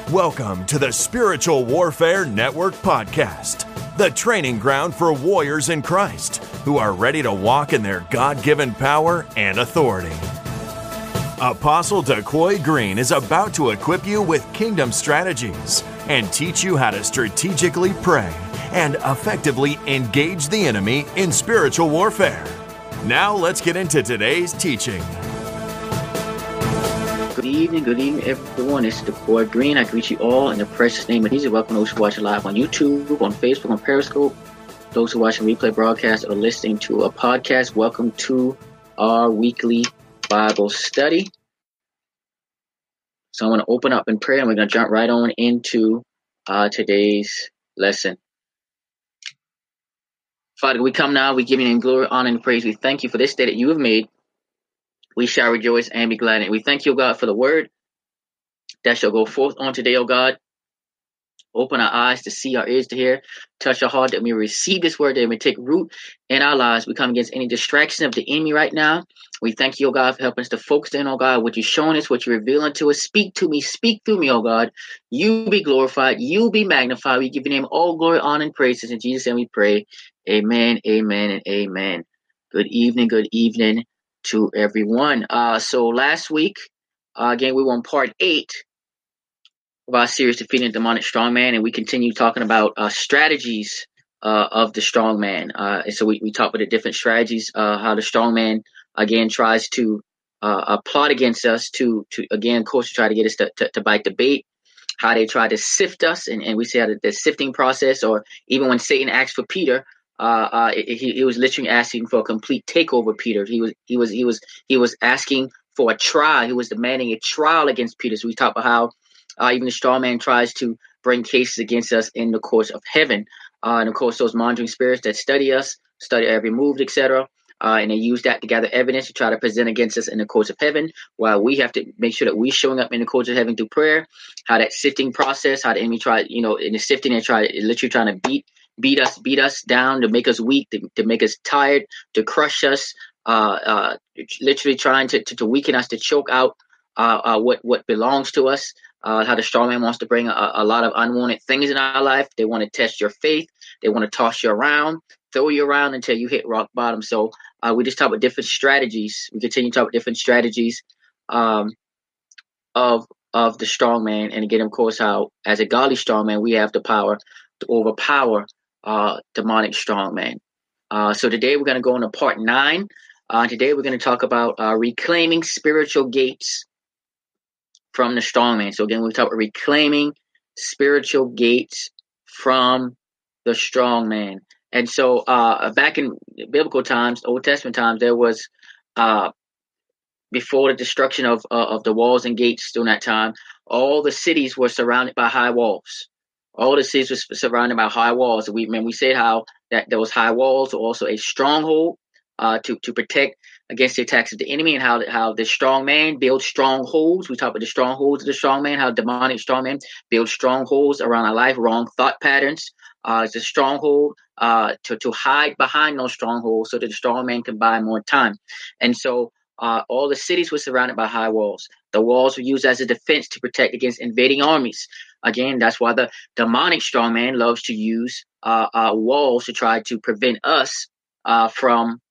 Welcome to the Spiritual Warfare Network podcast, the training ground for warriors in Christ who are ready to walk in their God-given power and authority. Apostle DeQuoy Green is about to equip you with kingdom strategies and teach you how to strategically pray and effectively engage the enemy in spiritual warfare. Now let's get into today's teaching. Good evening, everyone. It's DeQuoy Green. I greet you all in the precious name of Jesus. Welcome those who watch live on YouTube, on Facebook, on Periscope. Those who watch a replay broadcast or listening to a podcast, welcome to our weekly Bible study. So I'm going to open up in prayer and we're going to jump right on into today's lesson. Father, we come now. We give you name, glory, honor, and praise. We thank you for this day that you have made. We shall rejoice and be glad in it. We thank you, O God, for the word that shall go forth on today, O God. Open our eyes to see, our ears to hear, touch our heart that we receive this word, that it may take root in our lives. We come against any distraction of the enemy right now. We thank you, O God, for helping us to focus in, O God, what you're showing us, what you're revealing to us. Speak to me, speak through me, O God. You be glorified, you be magnified. We give your name all glory, honor, and praises. In Jesus' name we pray. Amen, amen, and amen. Good evening to everyone. So last week, again, we were on part 8 of our series, Defeating Demonic Strongman, and we continue talking about strategies of the strongman. And so we talked about the different strategies, how the strongman, again, tries to plot against us to again, of course, try to get us to bite the bait, how they try to sift us, and we see how the sifting process, or even when Satan asked for Peter, he was literally asking for a complete takeover. Peter, he was asking for a trial. He was demanding a trial against Peter. So we talk about how even the strong man tries to bring cases against us in the courts of heaven, and of course those monitoring spirits that study us, study every move, etc. And they use that to gather evidence to try to present against us in the courts of heaven. While we have to make sure that we're showing up in the courts of heaven through prayer. How that sifting process, how the enemy tried, in the sifting, they try literally trying to beat us down, to make us weak, to make us tired, to crush us, literally trying to weaken us, to choke out what belongs to us. How the strong man wants to bring a lot of unwanted things in our life. They want to test your faith. They want to toss you around, throw you around until you hit rock bottom. So we just talk about different strategies. We continue to talk about different strategies of the strong man. And again, of course, how as a godly strong man, we have the power to overpower demonic strong man. So today we're going to go into part 9. Today we're going to talk about reclaiming spiritual gates from the strong man. So again, we talk about reclaiming spiritual gates from the strong man. And so back in biblical times, Old Testament times, there was before the destruction of the walls and gates during that time, all the cities were surrounded by high walls. All the cities were surrounded by high walls. We said how that those high walls were also a stronghold to protect against the attacks of the enemy, and how the strong man builds strongholds. We talk about the strongholds of the strong man, how demonic strong man builds strongholds around our life, wrong thought patterns. It's a stronghold to hide behind those strongholds so that the strong man can buy more time. And so all the cities were surrounded by high walls. The walls were used as a defense to protect against invading armies. Again, that's why the demonic strong man loves to use walls to try to prevent us from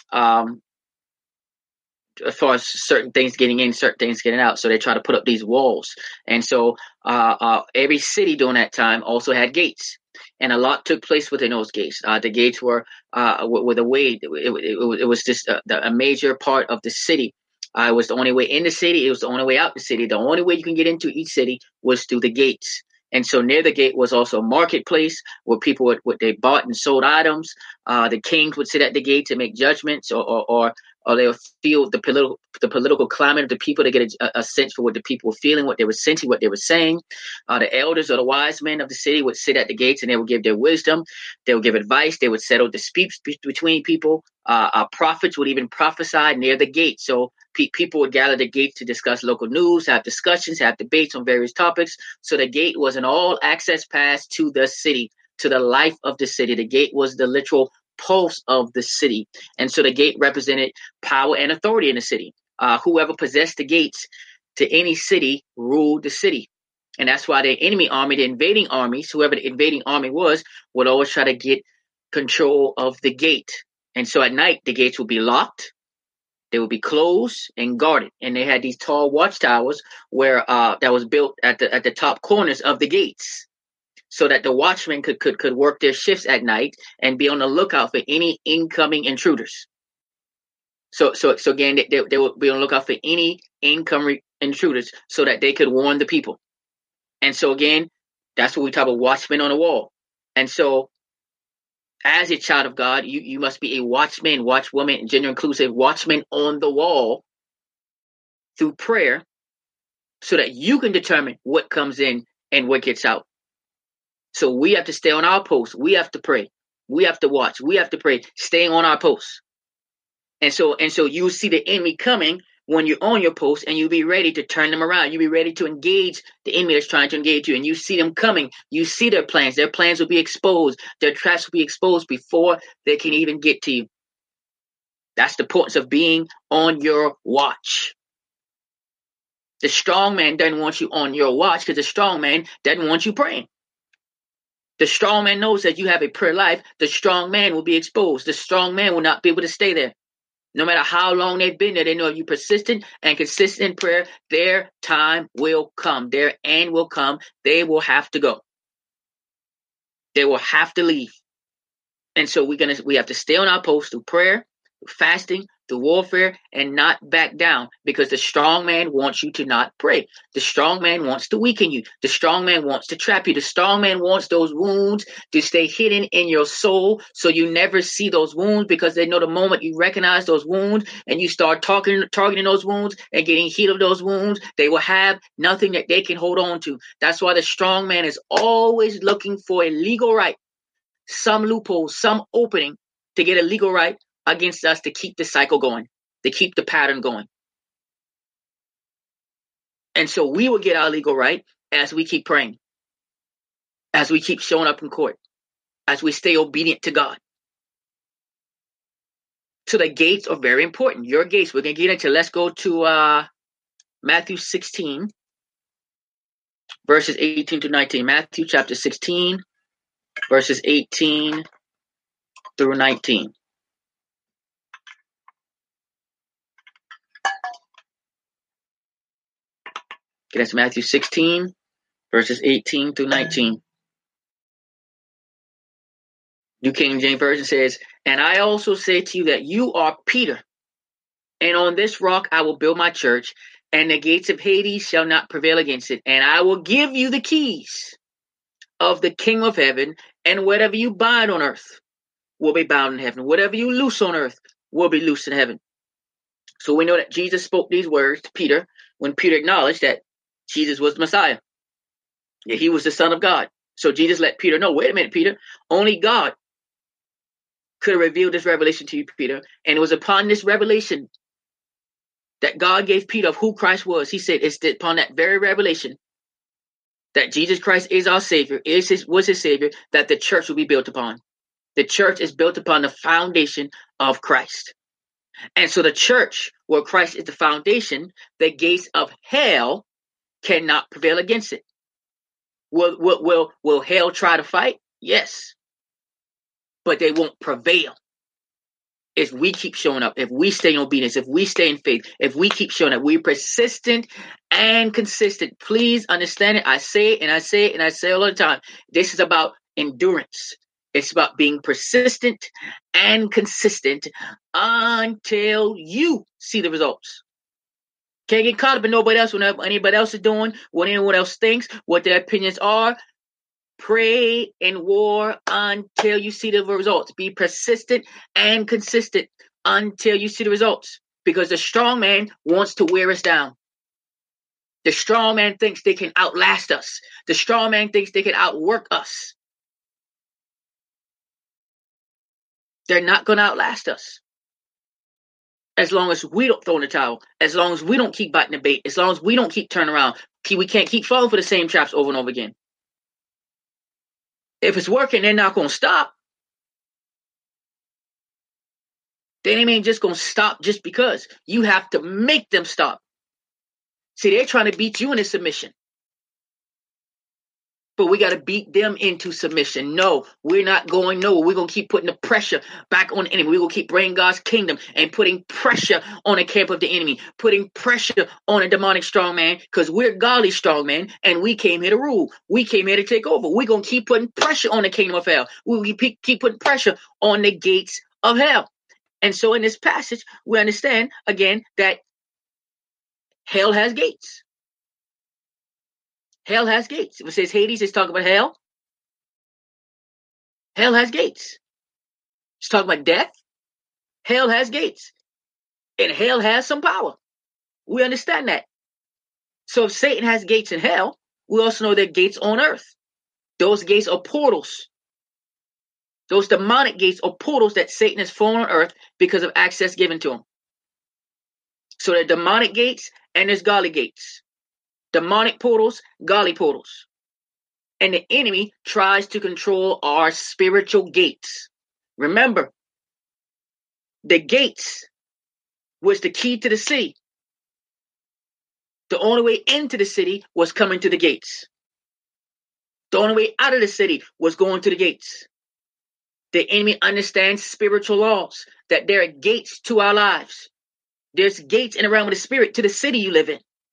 as far as certain things getting in, certain things getting out. So they try to put up these walls. And so every city during that time also had gates. And a lot took place within those gates. The gates were the way. It was just a major part of the city. It was the only way in the city. It was the only way out the city. The only way you can get into each city was through the gates. And so near the gate was also a marketplace where people they bought and sold items. The kings would sit at the gate to make judgments, or they'll feel the political climate of the people to get a sense for what the people were feeling, what they were sensing, what they were saying. The elders or the wise men of the city would sit at the gates and they would give their wisdom. They would give advice. They would settle disputes between people. Prophets would even prophesy near the gate. So people would gather at the gate to discuss local news, have discussions, have debates on various topics. So the gate was an all-access pass to the city, to the life of the city. The gate was the literal pulse of the city. And so the gate represented power and authority in the city. Whoever possessed the gates to any city ruled the city. And that's why the enemy army, the invading armies, whoever the invading army was, would always try to get control of the gate. And so at night, the gates would be locked. They would be closed and guarded. And they had these tall watchtowers where that was built at the top corners of the gates, so that the watchmen could work their shifts at night and be on the lookout for any incoming intruders. So again, they would be on the lookout for any incoming intruders so that they could warn the people. And so again, that's what we talk about, watchmen on the wall. And so as a child of God, you must be a watchman, watchwoman, gender inclusive, watchman on the wall through prayer, so that you can determine what comes in and what gets out. So we have to stay on our post. We have to pray. We have to watch. We have to pray, staying on our posts. And so you see the enemy coming when you're on your post, and you'll be ready to turn them around. You'll be ready to engage the enemy that's trying to engage you. And you see them coming. You see their plans. Their plans will be exposed. Their traps will be exposed before they can even get to you. That's the importance of being on your watch. The strong man doesn't want you on your watch, because the strong man doesn't want you praying. The strong man knows that you have a prayer life. The strong man will be exposed. The strong man will not be able to stay there. No matter how long they've been there, they know if you're persistent and consistent in prayer, their time will come. Their end will come. They will have to go. They will have to leave. And so we have to stay on our post through prayer, through fasting, through warfare, and not back down, because the strong man wants you to not pray. The strong man wants to weaken you. The strong man wants to trap you. The strong man wants those wounds to stay hidden in your soul, so you never see those wounds, because they know the moment you recognize those wounds and you start targeting those wounds and getting healed of those wounds, they will have nothing that they can hold on to. That's why the strong man is always looking for a legal right, some loophole, some opening to get a legal right against us, to keep the cycle going, to keep the pattern going. And so we will get our legal right as we keep praying, as we keep showing up in court, as we stay obedient to God. So the gates are very important. Your gates, we're going to get into, let's go to Matthew 16, verses 18 to 19. Matthew chapter 16, verses 18 through 19. Okay, that's Matthew 16, verses 18 through 19. New King James Version says, "And I also say to you that you are Peter, and on this rock I will build my church, and the gates of Hades shall not prevail against it. And I will give you the keys of the kingdom of heaven, and whatever you bind on earth will be bound in heaven. Whatever you loose on earth will be loosed in heaven." So we know that Jesus spoke these words to Peter when Peter acknowledged that Jesus was the Messiah. Yeah, he was the Son of God. So Jesus let Peter know, wait a minute, Peter, only God could have revealed this revelation to you, Peter. And it was upon this revelation that God gave Peter of who Christ was. He said it's upon that very revelation that Jesus Christ is our Savior, was his Savior, that the church will be built upon. The church is built upon the foundation of Christ. And so the church, where Christ is the foundation, the gates of hell cannot prevail against it. Will hell try to fight? Yes. But they won't prevail. If we keep showing up, if we stay in obedience, if we stay in faith, if we keep showing up, we're persistent and consistent. Please understand it. I say it and I say it and I say it all the time. This is about endurance. It's about being persistent and consistent until you see the results. Can't get caught up in nobody else, what anybody else is doing, what anyone else thinks, what their opinions are. Pray and war until you see the results. Be persistent and consistent until you see the results. Because the strong man wants to wear us down. The strong man thinks they can outlast us. The strong man thinks they can outwork us. They're not going to outlast us. As long as we don't throw in the towel, as long as we don't keep biting the bait, as long as we don't keep turning around, we can't keep falling for the same traps over and over again. If it's working, they're not going to stop. They ain't just going to stop just because. You have to make them stop. See, they're trying to beat you into submission. but we got to beat them into submission. No, we're not going nowhere. We're going to keep putting the pressure back on the enemy. We're going to keep bringing God's kingdom and putting pressure on the camp of the enemy, putting pressure on a demonic strongman, because we're godly strongmen and we came here to rule. We came here to take over. We're going to keep putting pressure on the kingdom of hell. We keep putting pressure on the gates of hell. And so in this passage, we understand again that hell has gates. Hell has gates. If it says Hades, it's talking about hell. Hell has gates. It's talking about death. Hell has gates. And hell has some power. We understand that. So if Satan has gates in hell, we also know there are gates on earth. Those gates are portals. Those demonic gates are portals that Satan has formed on earth because of access given to him. So there are demonic gates and there's godly gates. Demonic portals, godly portals. And the enemy tries to control our spiritual gates. Remember, the gates was the key to the city. The only way into the city was coming to the gates. The only way out of the city was going to the gates. The enemy understands spiritual laws, that there are gates to our lives. There's gates in the realm of the spirit to the city you live in.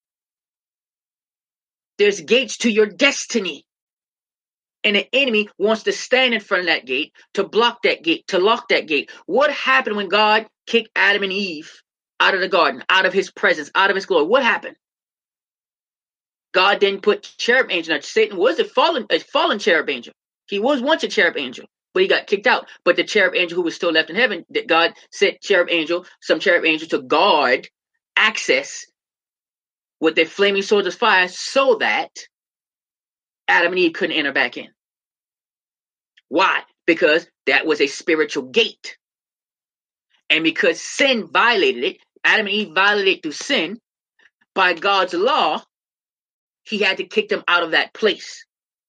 There's gates to your destiny. And the enemy wants to stand in front of that gate, to block that gate, to lock that gate. What happened when God kicked Adam and Eve out of the garden, out of his presence, out of his glory? What happened? God didn't put cherub angel. Now, Satan was a fallen cherub angel. He was once a cherub angel, but he got kicked out. But the cherub angel who was still left in heaven, that God sent some cherub angel to guard access with their flaming swords of fire so that Adam and Eve couldn't enter back in. Why? Because that was a spiritual gate. And because sin violated it, Adam and Eve violated it through sin, by God's law, he had to kick them out of that place.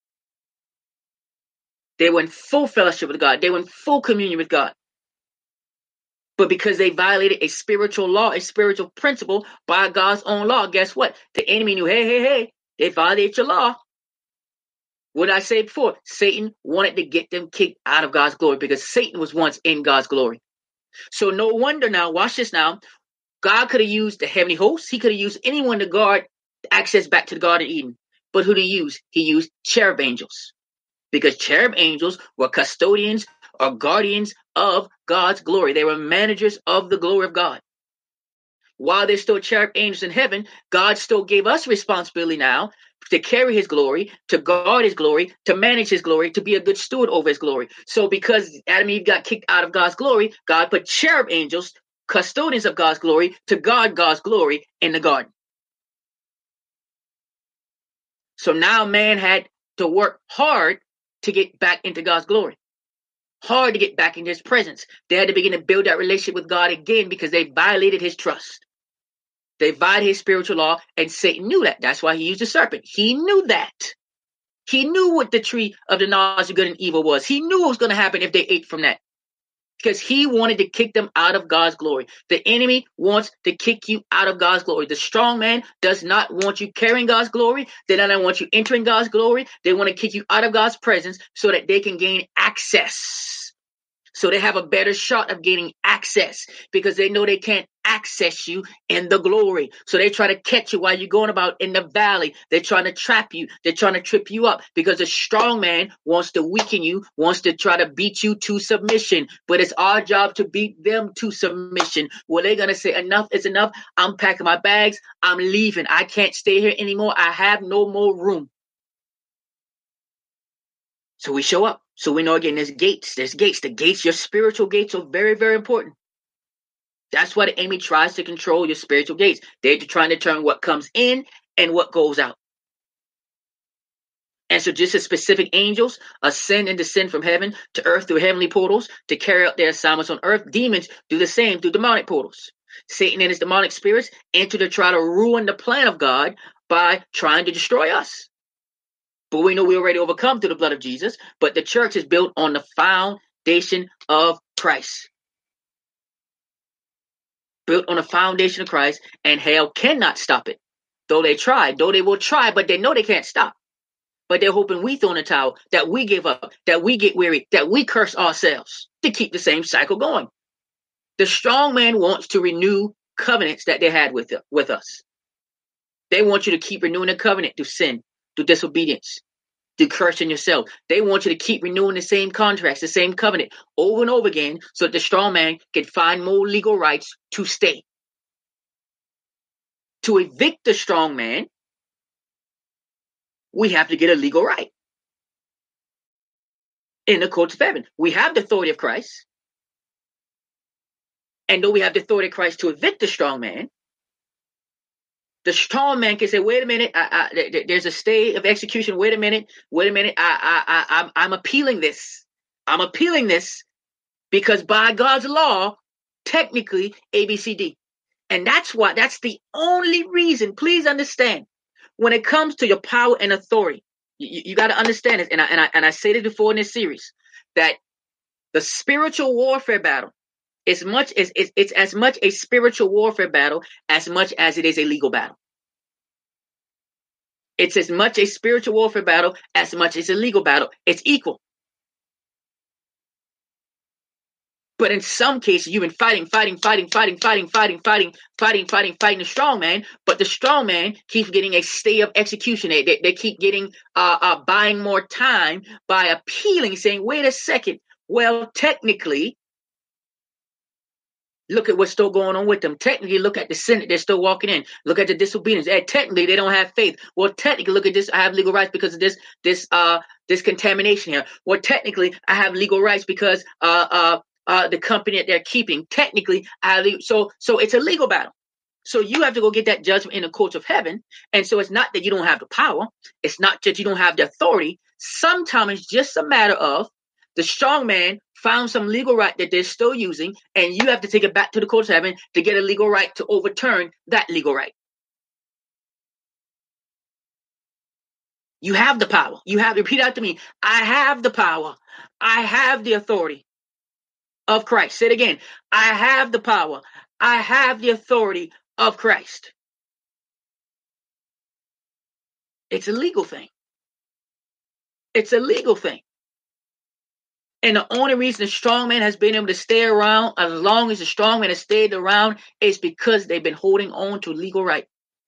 They were in full fellowship with God. They were in full communion with God. But because they violated a spiritual law, a spiritual principle by God's own law, guess what? The enemy knew, hey, they violated your law. What did I say before? Satan wanted to get them kicked out of God's glory because Satan was once in God's glory. So no wonder now, watch this now, God could have used the heavenly hosts. He could have used anyone to guard access back to the Garden of Eden. But who did he use? He used cherub angels. Because cherub angels were custodians or guardians of God's glory. They were managers of the glory of God. While there's still cherub angels in heaven, God still gave us responsibility now to carry his glory, to guard his glory, to manage his glory, to be a good steward over his glory. So because Adam and Eve got kicked out of God's glory, God put cherub angels, custodians of God's glory, to guard God's glory in the garden. So now man had to work hard to get back into God's glory. Hard to get back into his presence. They had to begin to build that relationship with God again because they violated his trust. They violated his spiritual law, and Satan knew that. That's why he used the serpent. He knew that. He knew what the tree of the knowledge of good and evil was. He knew what was going to happen if they ate from that. Because he wanted to kick them out of God's glory. The enemy wants to kick you out of God's glory. The strong man does not want you carrying God's glory. They don't want you entering God's glory. They want to kick you out of God's presence so that they can gain access. So they have a better shot of gaining access because they know they can't access you in the glory. So they try to catch you while you're going about in the valley. They're trying to trap you. They're trying to trip you up because the strong man wants to weaken you, wants to try to beat you to submission. But it's our job to beat them to submission. Well, they're going to say enough is enough. I'm packing my bags. I'm leaving. I can't stay here anymore. I have no more room. So we show up. So we know again, there's gates. There's gates. The gates, your spiritual gates are very, very important. That's why the enemy tries to control your spiritual gates. They're trying to determine what comes in and what goes out. And so just as specific angels ascend and descend from heaven to earth through heavenly portals to carry out their assignments on earth, demons do the same through demonic portals. Satan and his demonic spirits enter to try to ruin the plan of God by trying to destroy us. But we know we already overcome through the blood of Jesus. But the church is built on the foundation of Christ. Built on the foundation of Christ, and hell cannot stop it. Though they will try, but they know they can't stop. But they're hoping we throw in the towel, that we give up, that we get weary, that we curse ourselves to keep the same cycle going. The strong man wants to renew covenants that they had with us. They want you to keep renewing the covenant through sin, through disobedience, through cursing yourself. They want you to keep renewing the same contracts, the same covenant over and over again so that the strong man can find more legal rights to stay. To evict the strong man, we have to get a legal right in the courts of heaven. We have the authority of Christ. And though we have the authority of Christ to evict the strong man can say, wait a minute, there's a stay of execution. Wait a minute. I'm appealing this. I'm appealing this because by God's law, technically, ABCD. And that's the only reason, please understand, when it comes to your power and authority, you got to understand this. And I said it before in this series, that the spiritual warfare battle, it's as much a spiritual warfare battle as much as it is a legal battle. It's as much a spiritual warfare battle as much as a legal battle. It's equal. But in some cases, you've been fighting the strong man, but the strong man keeps getting a stay of execution. They keep getting buying more time by appealing, saying, wait a second. Well, technically, look at what's still going on with them. Technically, look at the sin that they're still walking in. Look at the disobedience. Technically, they don't have faith. Well, technically, look at this. I have legal rights because of this contamination here. Well, technically, I have legal rights because the company that they're keeping. Technically, so it's a legal battle. So you have to go get that judgment in the courts of heaven. And so it's not that you don't have the power. It's not that you don't have the authority. Sometimes it's just a matter of the strong man found some legal right that they're still using, and you have to take it back to the courts of heaven to get a legal right to overturn that legal right. You have the power. Repeat out to me. I have the power. I have the authority of Christ. Say it again. I have the power. I have the authority of Christ. It's a legal thing. It's a legal thing. And the only reason the strong man has been able to stay around as long as the strong man has stayed around is because they've been holding on to legal right.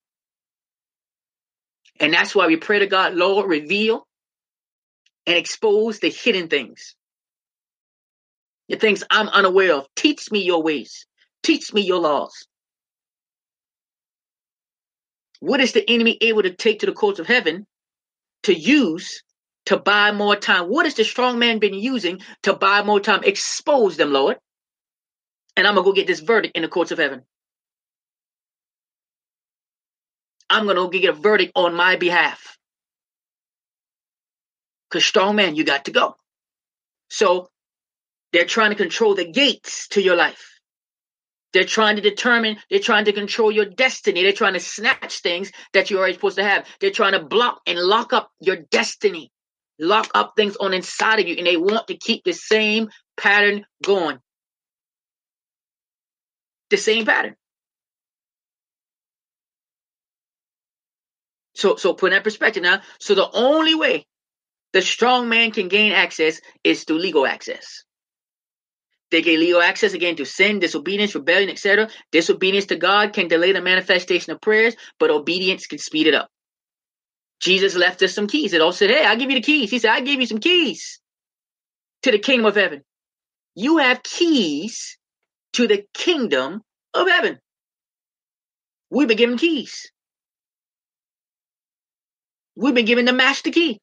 And that's why we pray to God, Lord, reveal and expose the hidden things. The things I'm unaware of. Teach me your ways. Teach me your laws. What is the enemy able to take to the courts of heaven to use to buy more time? What has the strong man been using to buy more time? Expose them, Lord. And I'm going to go get this verdict in the courts of heaven. I'm going to go get a verdict on my behalf. Because strong man, you got to go. So they're trying to control the gates to your life. They're trying to control your destiny. They're trying to snatch things that you're already supposed to have. They're trying to block and lock up your destiny. Lock up things on inside of you, and they want to keep the same pattern going. The same pattern. So put in that perspective now. So the only way the strong man can gain access is through legal access. They get legal access again to sin, disobedience, rebellion, etc. Disobedience to God can delay the manifestation of prayers, but obedience can speed it up. Jesus left us some keys. It all said, hey, I'll give you the keys. He said, I give you some keys to the kingdom of heaven. You have keys to the kingdom of heaven. We've been given keys. We've been given the master key.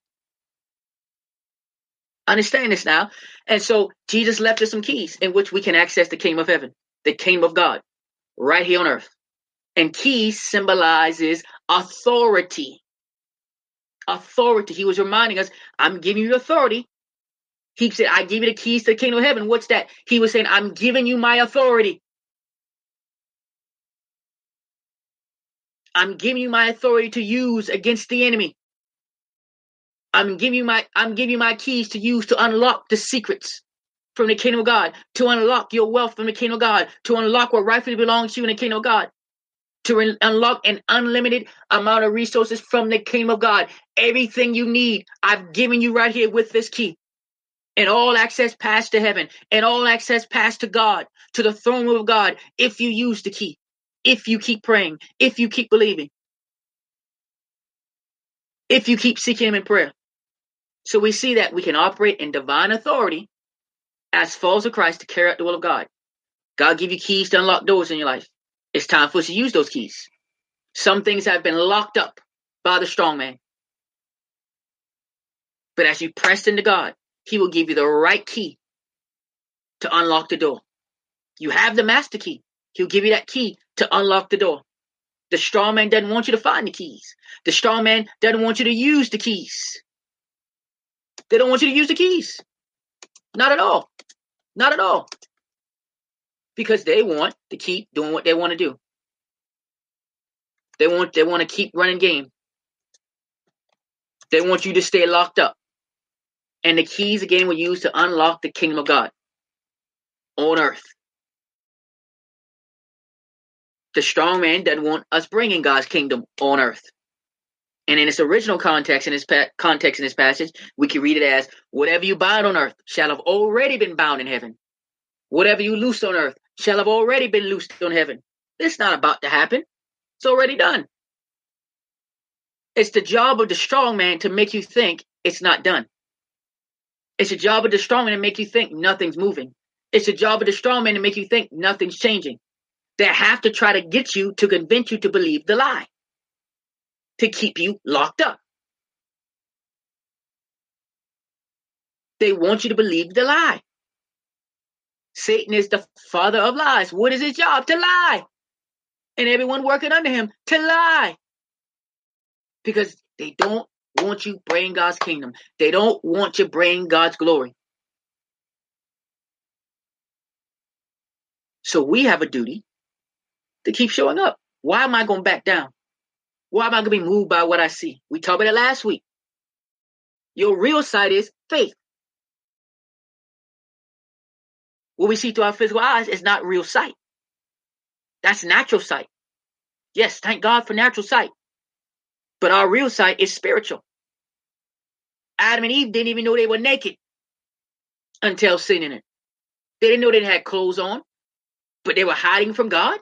Understand this now. And so Jesus left us some keys in which we can access the kingdom of heaven, the kingdom of God, right here on earth. And keys symbolizes authority. Authority. He was reminding us, I'm giving you authority. He said, I give you the keys to the kingdom of heaven. What's that? He was saying, I'm giving you my authority. I'm giving you my authority to use against the enemy. I'm giving you my keys to use to unlock the secrets from the kingdom of God, to unlock your wealth from the kingdom of God, to unlock what rightfully belongs to you in the kingdom of God, to unlock an unlimited amount of resources from the kingdom of God. Everything you need, I've given you right here with this key. And all access pass to heaven, and all access pass to God, to the throne room of God, if you use the key, if you keep praying, if you keep believing, if you keep seeking Him in prayer. So we see that we can operate in divine authority as followers of Christ to carry out the will of God. God give you keys to unlock doors in your life. It's time for us to use those keys. Some things have been locked up by the strong man. But as you press into God, He will give you the right key to unlock the door. You have the master key. He'll give you that key to unlock the door. The strong man doesn't want you to find the keys. The strong man doesn't want you to use the keys. They don't want you to use the keys. Not at all. Not at all. Because they want to keep doing what they want to do. They want to keep running game. They want you to stay locked up. And the keys again were used to unlock the kingdom of God on earth. The strong man doesn't want us bringing God's kingdom on earth. And in its original context, in this passage, we can read it as, whatever you bind on earth shall have already been bound in heaven. Whatever you loose on earth shall have already been loosed on heaven. It's not about to happen. It's already done. It's the job of the strong man to make you think it's not done. It's the job of the strong man to make you think nothing's moving. It's the job of the strong man to make you think nothing's changing. They have to try to get you to convince you to believe the lie, to keep you locked up. They want you to believe the lie. Satan is the father of lies. What is his job? To lie. And everyone working under him to lie. Because they don't want you bring God's kingdom. They don't want you bring God's glory. So we have a duty to keep showing up. Why am I going to back down? Why am I going to be moved by what I see? We talked about it last week. Your real sight is faith. What we see through our physical eyes is not real sight. That's natural sight. Yes, thank God for natural sight. But our real sight is spiritual. Adam and Eve didn't even know they were naked until sin in it. They didn't know they had clothes on, but they were hiding from God.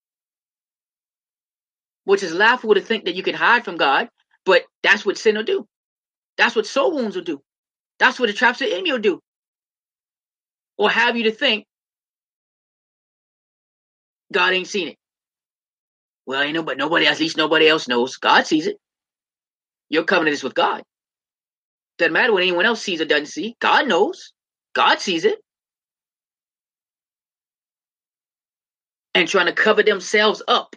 Which is laughable to think that you can hide from God, but that's what sin will do. That's what soul wounds will do. That's what the traps of the enemy will do. Or have you to think God ain't seen it. Well, ain't but nobody, at least nobody else knows. God sees it. Your covenant is with God. Doesn't matter what anyone else sees or doesn't see. God knows. God sees it. And trying to cover themselves up.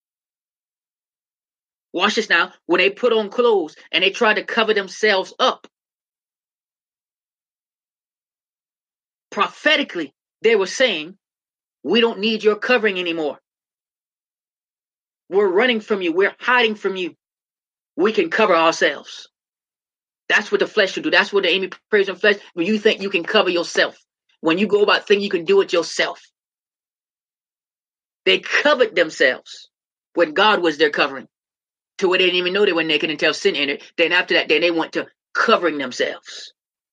Watch this now. When they put on clothes and they try to cover themselves up, prophetically, they were saying, we don't need your covering anymore. We're running from you. We're hiding from you. We can cover ourselves. That's what the flesh will do. That's what the enemy prays in flesh. When you think you can cover yourself. When you go about thinking you can do it yourself. They covered themselves when God was their covering. To where they didn't even know they were naked until sin entered. Then after that, then they went to covering themselves.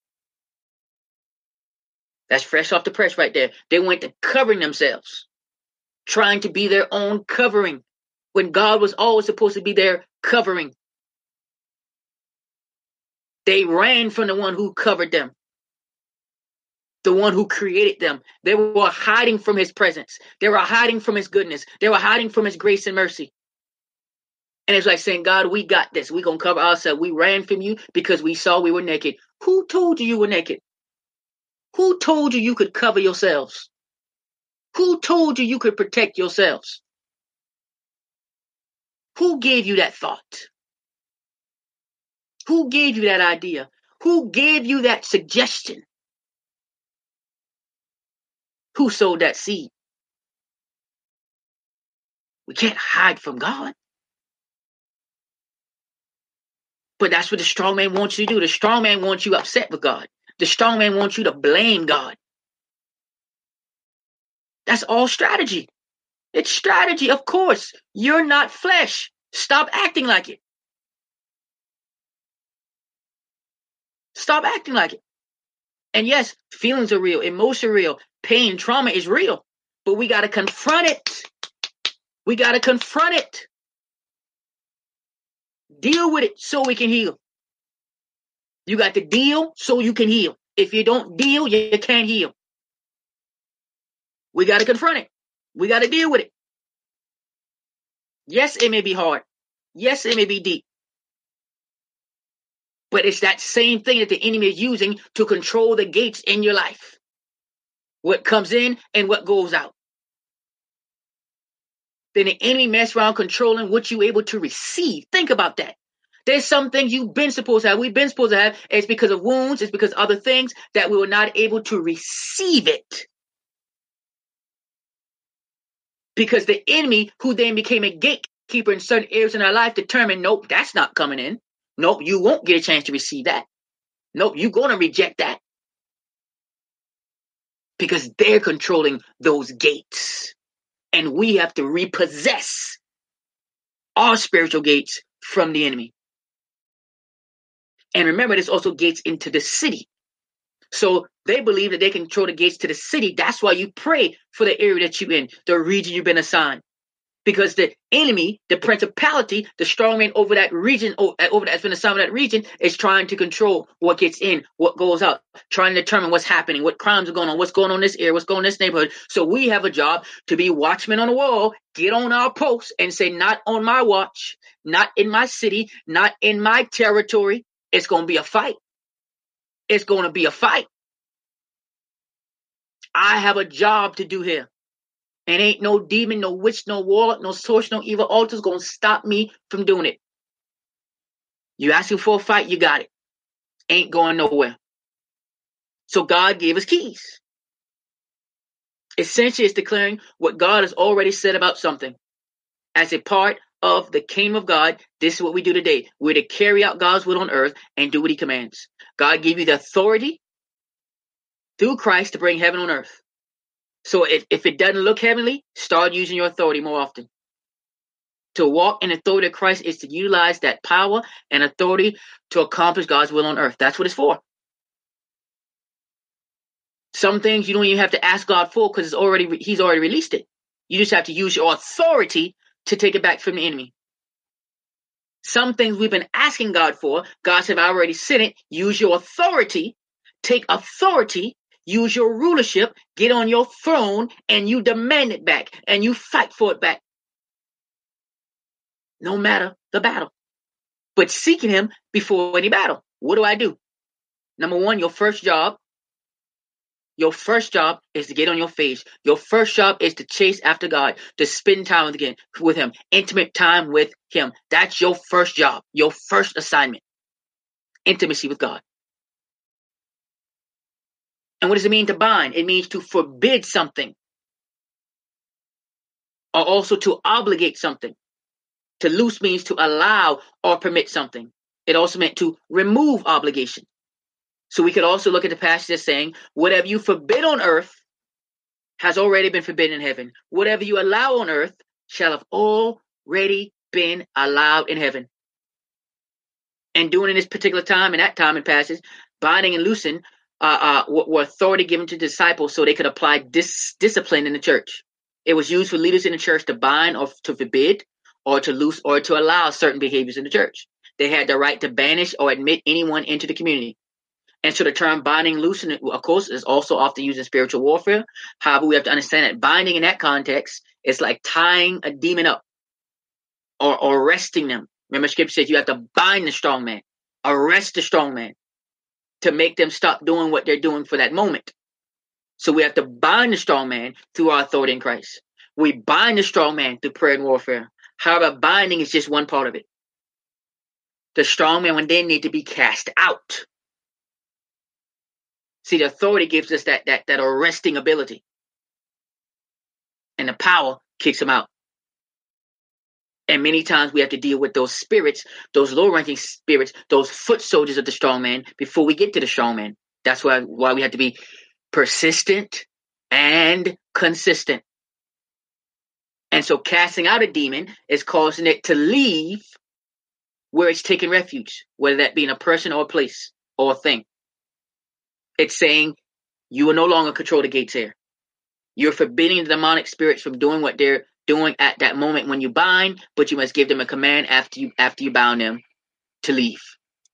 That's fresh off the press right there. They went to covering themselves. Trying to be their own covering. When God was always supposed to be their covering. They ran from the one who covered them. The one who created them. They were hiding from his presence. They were hiding from his goodness. They were hiding from his grace and mercy. And it's like saying, God, we got this. We're going to cover ourselves. We ran from you because we saw we were naked. Who told you you were naked? Who told you you could cover yourselves? Who told you you could protect yourselves? Who gave you that thought? Who gave you that idea? Who gave you that suggestion? Who sowed that seed? We can't hide from God. But that's what the strong man wants you to do. The strong man wants you upset with God. The strong man wants you to blame God. That's all strategy. It's strategy, of course. You're not flesh. Stop acting like it. Stop acting like it. And yes, feelings are real, emotions are real, pain, trauma is real. But we got to confront it. We got to confront it. Deal with it so we can heal. You got to deal so you can heal. If you don't deal, you can't heal. We got to confront it. We got to deal with it. Yes, it may be hard. Yes, it may be deep. But it's that same thing that the enemy is using to control the gates in your life. What comes in and what goes out. Then the enemy mess around controlling what you're able to receive. Think about that. There's some things you've been supposed to have. We've been supposed to have. It's because of wounds. It's because of other things that we were not able to receive it. Because the enemy, who then became a gatekeeper in certain areas in our life, determined, nope, that's not coming in. Nope, you won't get a chance to receive that. Nope, you're going to reject that. Because they're controlling those gates. And we have to repossess our spiritual gates from the enemy. And remember, there's also gates into the city. So they believe that they can control the gates to the city. That's why you pray for the area that you're in, the region you've been assigned. Because the enemy, the principality, the strong man over that region, over that's been assigned to that region, is trying to control what gets in, what goes out, trying to determine what's happening, what crimes are going on, what's going on in this area, what's going on in this neighborhood. So we have a job to be watchmen on the wall, get on our posts and say, not on my watch, not in my city, not in my territory. It's going to be a fight. It's going to be a fight. I have a job to do here. And ain't no demon, no witch, no warlock, no source, no evil altars going to stop me from doing it. You asking for a fight, you got it. Ain't going nowhere. So God gave us keys. Essentially, it's declaring what God has already said about something. As a part of the kingdom of God, this is what we do today. We're to carry out God's will on earth and do what he commands. God gave you the authority through Christ to bring heaven on earth. So if it doesn't look heavenly, start using your authority more often. To walk in authority of Christ is to utilize that power and authority to accomplish God's will on earth. That's what it's for. Some things you don't even have to ask God for because he's already released it. You just have to use your authority to take it back from the enemy. Some things we've been asking God for, God said, I already sent it. Use your authority. Take authority. Use your rulership. Get on your throne and you demand it back and you fight for it back. No matter the battle. But seeking him before any battle. What do? Number one, your first job is to get on your face. Your first job is to chase after God, to spend time with him, intimate time with him. That's your first job, your first assignment, intimacy with God. And what does it mean to bind? It means to forbid something, or also to obligate something. To loose means to allow or permit something. It also meant to remove obligation. So we could also look at the passage as saying, whatever you forbid on earth has already been forbidden in heaven. Whatever you allow on earth shall have already been allowed in heaven. And during this particular time, in that time and passage, binding and loosing were authority given to disciples so they could apply discipline in the church. It was used for leaders in the church to bind or to forbid or to loose or to allow certain behaviors in the church. They had the right to banish or admit anyone into the community. And so the term binding and loosing, of course, is also often used in spiritual warfare. However, we have to understand that binding in that context is like tying a demon up or arresting them. Remember, Scripture says you have to bind the strong man, arrest the strong man to make them stop doing what they're doing for that moment. So we have to bind the strong man through our authority in Christ. We bind the strong man through prayer and warfare. However, binding is just one part of it. The strong man, when they need to be cast out. See, the authority gives us that arresting ability. And the power kicks them out. And many times we have to deal with those spirits, those low-ranking spirits, those foot soldiers of the strong man before we get to the strong man. That's why we have to be persistent and consistent. And so casting out a demon is causing it to leave where it's taking refuge, whether that be in a person or a place or a thing. It's saying you will no longer control the gates here. You're forbidding the demonic spirits from doing what they're doing at that moment when you bind, but you must give them a command after you bound them to leave.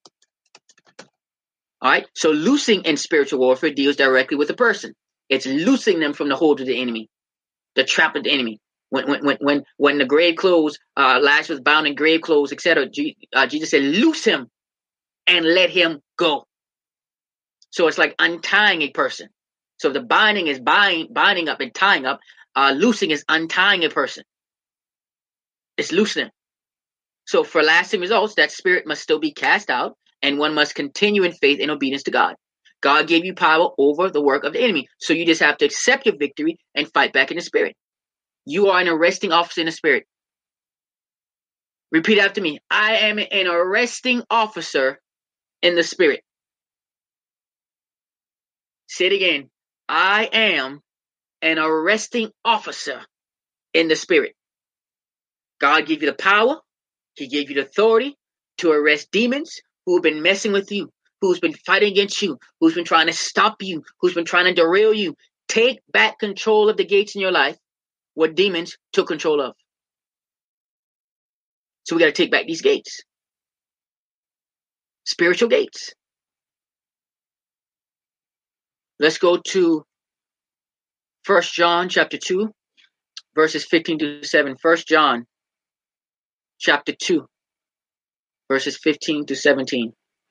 All right. So loosing in spiritual warfare deals directly with the person. It's loosing them from the hold of the enemy, the trap of the enemy. When the grave clothes, Lazarus was bound in grave clothes, etc. Jesus said, "Loose him and let him go." So it's like untying a person. So the binding is binding up and tying up. Loosing is untying a person. It's loosening. So for lasting results, that spirit must still be cast out, and one must continue in faith and obedience to God. God gave you power over the work of the enemy. So you just have to accept your victory and fight back in the spirit. You are an arresting officer in the spirit. Repeat after me. I am an arresting officer in the spirit. Say it again. I am an arresting officer in the spirit. God gave you the power. He gave you the authority to arrest demons who have been messing with you, who's been fighting against you, who's been trying to stop you, who's been trying to derail you. Take back control of the gates in your life what demons took control of. So we got to take back these gates. Spiritual gates. Let's go to 1 John chapter 2, verses 15 to 7. 1 John chapter 2, verses 15 to 17.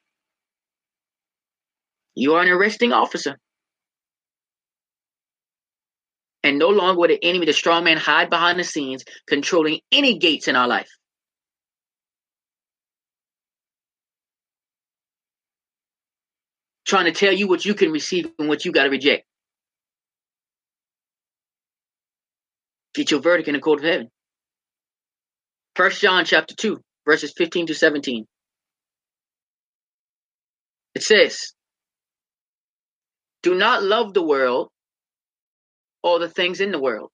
You are an arresting officer. And no longer will the enemy, the strong man, hide behind the scenes, controlling any gates in our life. Trying to tell you what you can receive and what you got to reject. Get your verdict in the court of heaven. 1 John chapter 2, verses 15 to 17. It says, do not love the world or the things in the world.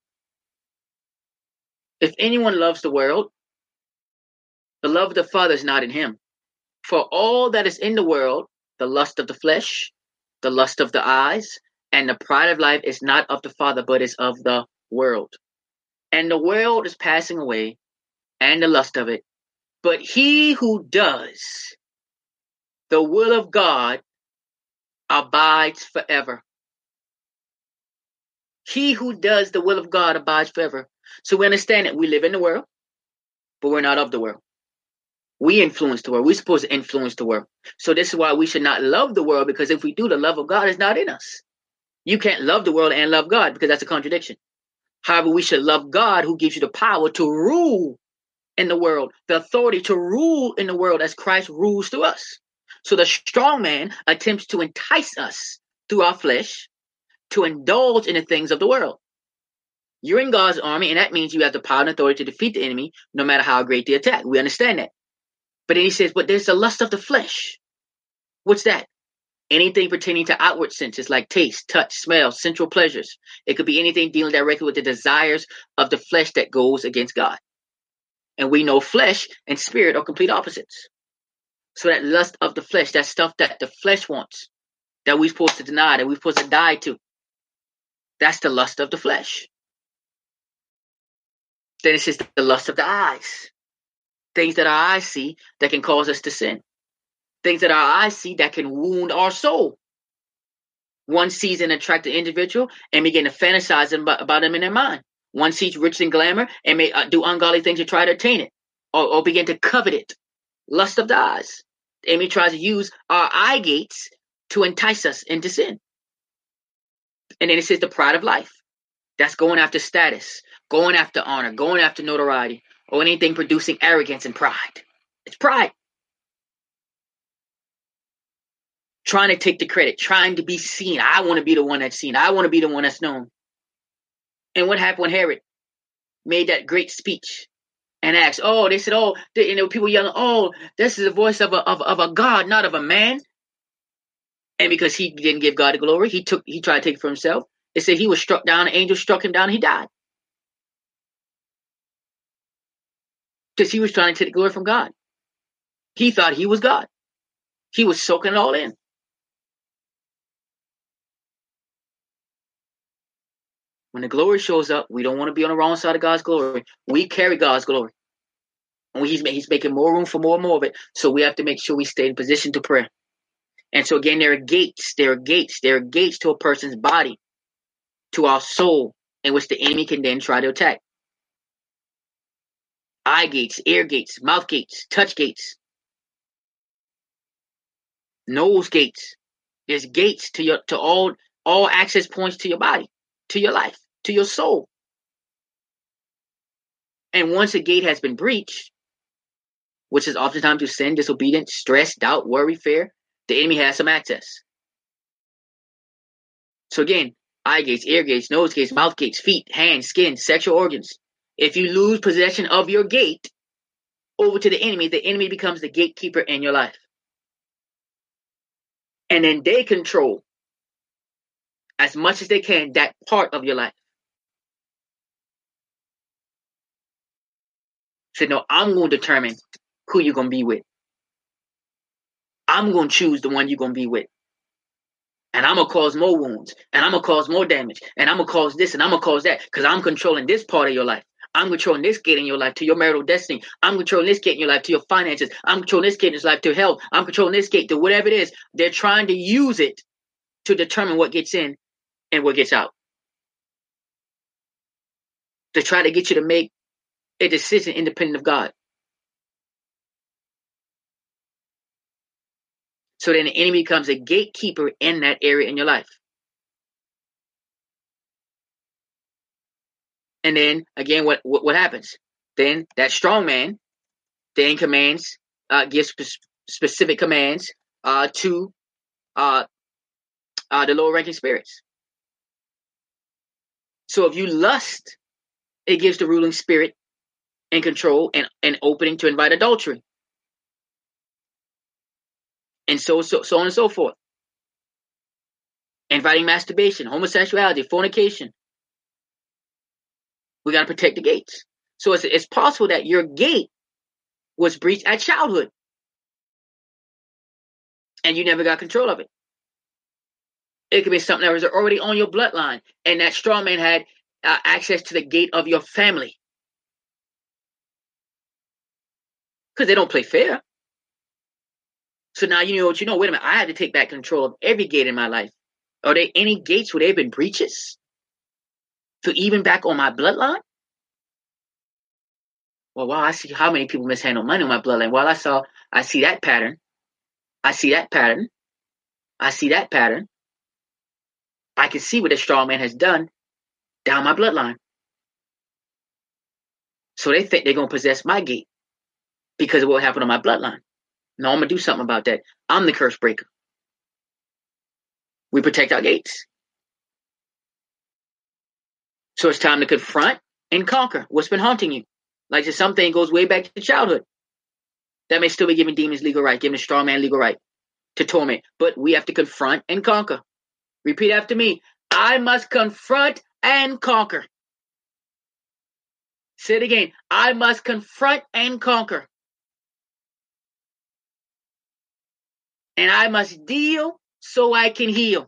If anyone loves the world, the love of the Father is not in him. For all that is in the world, the lust of the flesh, the lust of the eyes, and the pride of life is not of the Father, but is of the world. And the world is passing away, and the lust of it. But he who does the will of God abides forever. He who does the will of God abides forever. So we understand that we live in the world, but we're not of the world. We influence the world. We're supposed to influence the world. So this is why we should not love the world, because if we do, the love of God is not in us. You can't love the world and love God, because that's a contradiction. However, we should love God, who gives you the power to rule in the world, the authority to rule in the world as Christ rules through us. So the strong man attempts to entice us through our flesh to indulge in the things of the world. You're in God's army, and that means you have the power and authority to defeat the enemy, no matter how great the attack. We understand that. But then he says, but there's the lust of the flesh. What's that? Anything pertaining to outward senses like taste, touch, smell, sensual pleasures. It could be anything dealing directly with the desires of the flesh that goes against God. And we know flesh and spirit are complete opposites. So that lust of the flesh, that stuff that the flesh wants, that we're supposed to deny, that we're supposed to die to, that's the lust of the flesh. Then it says the lust of the eyes. Things that our eyes see that can cause us to sin. Things that our eyes see that can wound our soul. One sees an attractive individual and begin to fantasize about them in their mind. One sees riches and glamour and may do ungodly things to try to attain it, or begin to covet it. Lust of the eyes. The enemy tries to use our eye gates to entice us into sin. And then it says the pride of life. That's going after status, going after honor, going after notoriety, or anything producing arrogance and pride. It's pride. Trying to take the credit, trying to be seen. I want to be the one that's seen. I want to be the one that's known. And what happened when Herod made that great speech and asked, they said, people yelling, this is the voice of a God, not of a man. And because he didn't give God the glory, he tried to take it for himself. It said he was struck down, an angel struck him down, and he died. because he was trying to take the glory from God. He thought he was God. He was soaking it all in. When the glory shows up, we don't want to be on the wrong side of God's glory. We carry God's glory. And he's making more room for more and more of it. So we have to make sure we stay in position to pray. And so again, there are gates. There are gates. There are gates to a person's body, to our soul, in which the enemy can then try to attack. Eye gates, ear gates, mouth gates, touch gates, nose gates. There's gates to all access points to your body, to your life, to your soul. And once a gate has been breached, which is oftentimes through sin, disobedience, stress, doubt, worry, fear, the enemy has some access. So again, eye gates, ear gates, nose gates, mouth gates, feet, hands, skin, sexual organs. If you lose possession of your gate over to the enemy becomes the gatekeeper in your life. And then they control, as much as they can, that part of your life. So no, I'm going to determine who you're going to be with. I'm going to choose the one you're going to be with. And I'm going to cause more wounds. And I'm going to cause more damage. And I'm going to cause this and I'm going to cause that. Because I'm controlling this part of your life. I'm controlling this gate in your life to your marital destiny. I'm controlling this gate in your life to your finances. I'm controlling this gate in your life to health. I'm controlling this gate to whatever it is. They're trying to use it to determine what gets in and what gets out. To try to get you to make a decision independent of God. So then the enemy becomes a gatekeeper in that area in your life. And then again, what happens? Then that strong man then commands, gives specific commands to the lower ranking spirits. So if you lust, it gives the ruling spirit and control and opening to invite adultery. And so on and so forth. Inviting masturbation, homosexuality, fornication. We got to protect the gates. So it's possible that your gate was breached at childhood. And you never got control of it. It could be something that was already on your bloodline. And that strong man had access to the gate of your family. Because they don't play fair. So now you know what you know. Wait a minute. I had to take back control of every gate in my life. Are there any gates where there have been breaches? To even back on my bloodline? Well, wow, I see how many people mishandle money on my bloodline. Well, I see that pattern. I see that pattern. I see that pattern. I can see what the strong man has done down my bloodline. So they think they're going to possess my gate because of what happened on my bloodline. No, I'm going to do something about that. I'm the curse breaker. We protect our gates. So it's time to confront and conquer what's been haunting you. Like something goes way back to childhood. That may still be giving demons legal right, giving a strong man legal right to torment. But we have to confront and conquer. Repeat after me. I must confront and conquer. Say it again. I must confront and conquer. And I must deal so I can heal.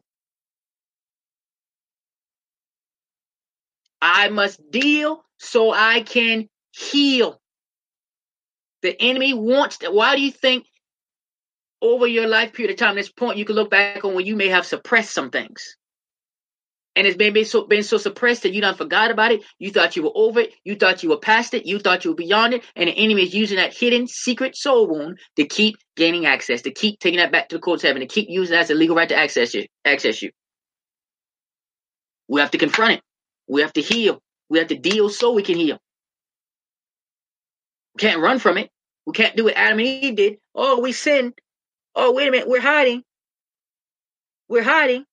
I must deal so I can heal. The enemy wants that. Why do you think over your life period of time, this point, you can look back on when you may have suppressed some things? And it's been so suppressed that you done forgot about it. You thought you were over it. You thought you were past it. You thought you were beyond it. And the enemy is using that hidden secret soul wound to keep gaining access, to keep taking that back to the courts of heaven, to keep using that as a legal right to access you. We have to confront it. We have to heal. We have to deal so we can heal. We can't run from it. We can't do what Adam and Eve did. Oh, we sinned. Oh, wait a minute. We're hiding. We're hiding.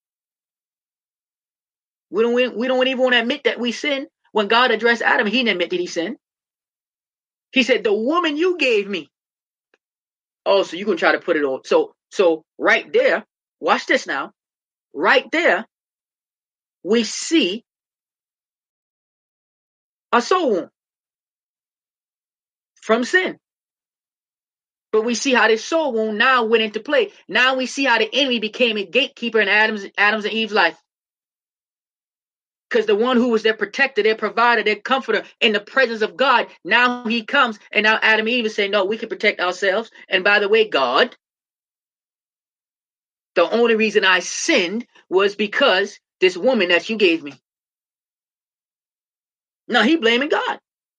We don't even want to admit that we sinned. When God addressed Adam, he didn't admit that he sinned. He said, the woman you gave me. Oh, so you're going to try to put it on. So right there, watch this now. Right there, we see a soul wound. from sin. But we see how this soul wound now went into play. Now we see how the enemy became a gatekeeper in Adam's and Eve's life. Because the one who was their protector, their provider, their comforter in the presence of God, now he comes, and now Adam and Eve is saying, no, we can protect ourselves. And by the way, God, the only reason I sinned was because this woman that you gave me. Now he's blaming God.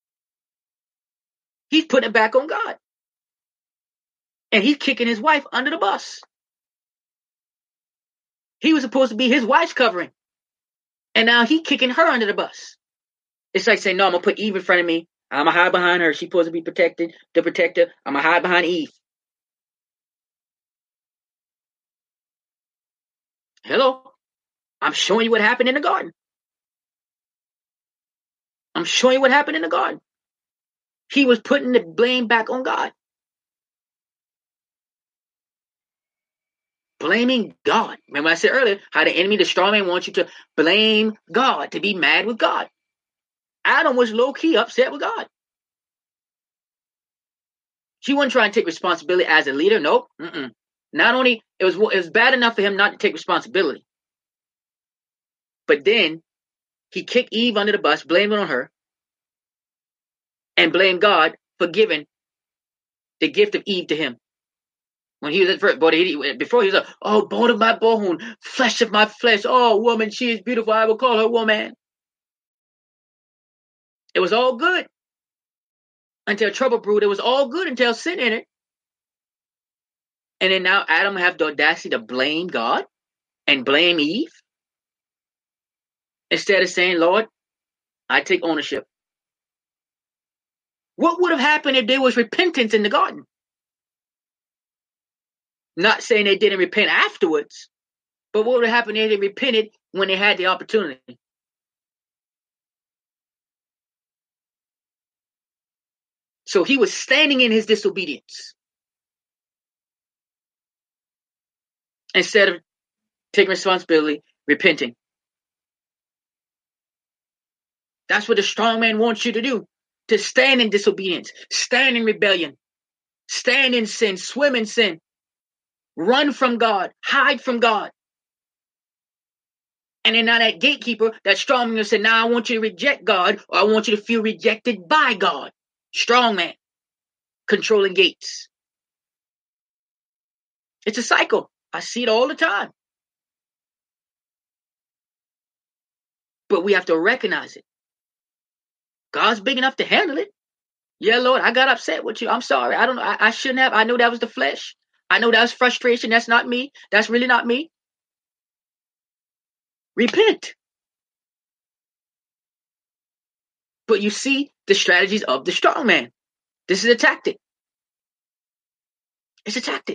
He's putting it back on God. And he's kicking his wife under the bus. He was supposed to be his wife's covering. And now he's kicking her under the bus. It's like saying, no, I'm going to put Eve in front of me. I'm going to hide behind her. She's supposed to be protected, the protector. I'm going to hide behind Eve. Hello? I'm showing you what happened in the garden. I'm showing you what happened in the garden. He was putting the blame back on God. Blaming God. Remember I said earlier how the enemy, the strong man, wants you to blame God, to be mad with God. Adam was low-key upset with God. She wasn't trying to take responsibility as a leader. Nope. Not only it was bad enough for him not to take responsibility, but then he kicked Eve under the bus, blamed it on her, and blamed God for giving the gift of Eve to him. When he was at first, before he was like, oh, bone of my bone, flesh of my flesh. Oh, woman, she is beautiful. I will call her woman. It was all good until trouble brewed. It was all good until sin entered. And then now Adam have the audacity to blame God and blame Eve. Instead of saying, Lord, I take ownership. What would have happened if there was repentance in the garden? Not saying they didn't repent afterwards, but what would have happened if they repented when they had the opportunity? So he was standing in his disobedience. Instead of taking responsibility, repenting. That's what the strong man wants you to do. To stand in disobedience, stand in rebellion, stand in sin, swim in sin, run from God, hide from God. And then now that gatekeeper, that strong man said, now I want you to reject God, or I want you to feel rejected by God. Strong man, controlling gates. It's a cycle. I see it all the time. But we have to recognize it. God's big enough to handle it. Yeah, Lord, I got upset with you. I'm sorry. I don't know. I shouldn't have. I know that was the flesh. I know that was frustration. That's not me. That's really not me. Repent. But you see the strategies of the strong man. This is a tactic. It's a tactic.